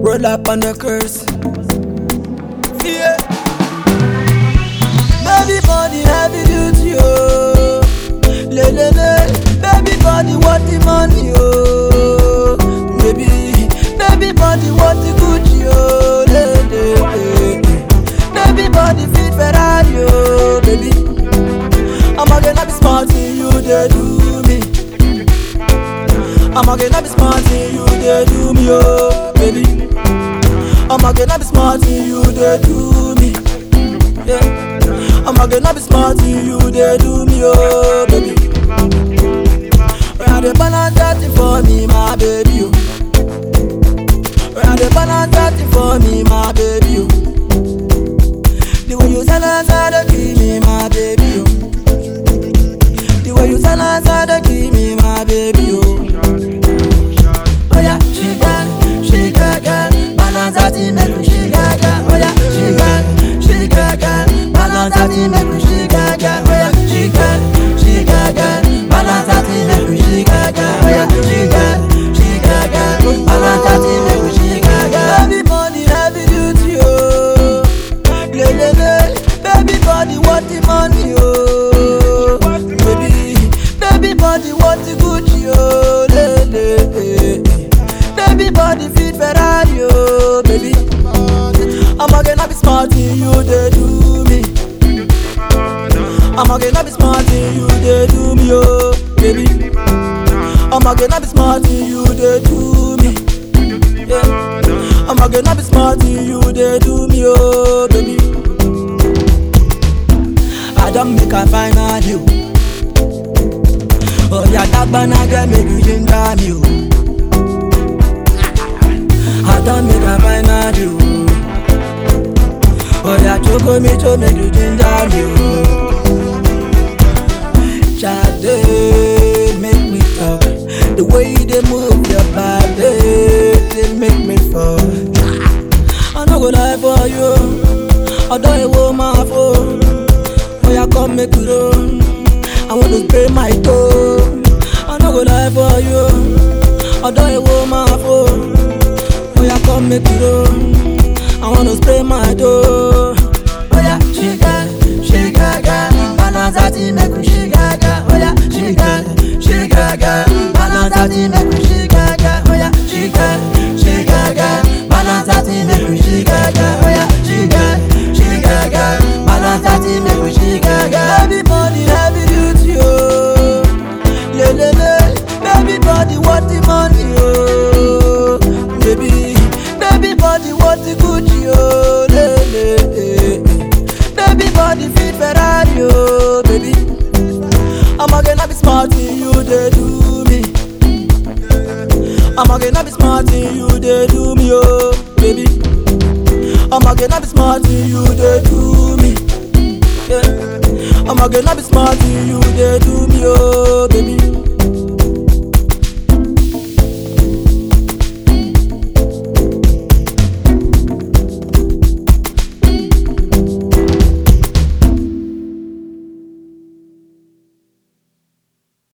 roll up on the curse. Yeah. Baby body heavy duty, oh. Le le le. Baby body what the money, oh. Baby body what the Gucci, oh. Le le le. Baby body fit Ferrari, oh. Baby, I'm gonna be smart in you, they do me. I'm gonna be smart in you, they do me, oh. Baby, I'm gonna be smart in you, they do me. Yeah. I'm gonna be smart in you, they do me, oh. Baby, where the balance that for me, my baby, oh. Where the balance that for me, my baby, oh. The way you tell us how to give me, my baby, oh. The way you tell us how to give me, my baby, oh. Oh yeah, she got, balance that in me, she got, oh yeah, she got, balance that in me, she got, oh yeah, she got, balance that in me, she got, oh yeah, she got, balance that in me, she got. Everybody heavy duty, oh. Baby body what the money, oh. Baby body what the Gucci, oh. Baby body fit Ferrari, oh. Baby, I'm gonna be smart in you, they do me. I'm gonna be smart in you, they do me, oh. Baby, I'm gonna be smart in you, they do me. Yeah. I'm gonna be smart in you, they do me, oh. Baby, I don't make a final you. Oh yeah, that banana make you ginger me, oh. I don't make a final you. Oh yeah, choco me to make you ginger me, oh. Shade, make me talk. The way they move your body, they make me fall. I no go lie for you, I don't want my phone. Oh yeah, come make it run. I want to spray my toe. I no go lie for you, I don't want my phone. Oh yeah, come make it run. I want to spray my toe. Oh yeah, she got, balance that in me, she got, oh yeah, she got, balance that in me, she got, oh yeah, she got, balance that in me, she got, oh yeah, she got, balance that in me, she got. Everybody heavy duty, oh. Le le le, baby body what the money, oh. Baby body what the Gucci, oh. Le le le, baby body fit Ferrari, oh. Baby, I'm gonna be smart in you, they do me. I'm gonna be smart in you, they do me, oh. Baby, I'm gonna be smart in you, they do me. Yeah. I'm gonna be smart in you, they do me, oh. Baby.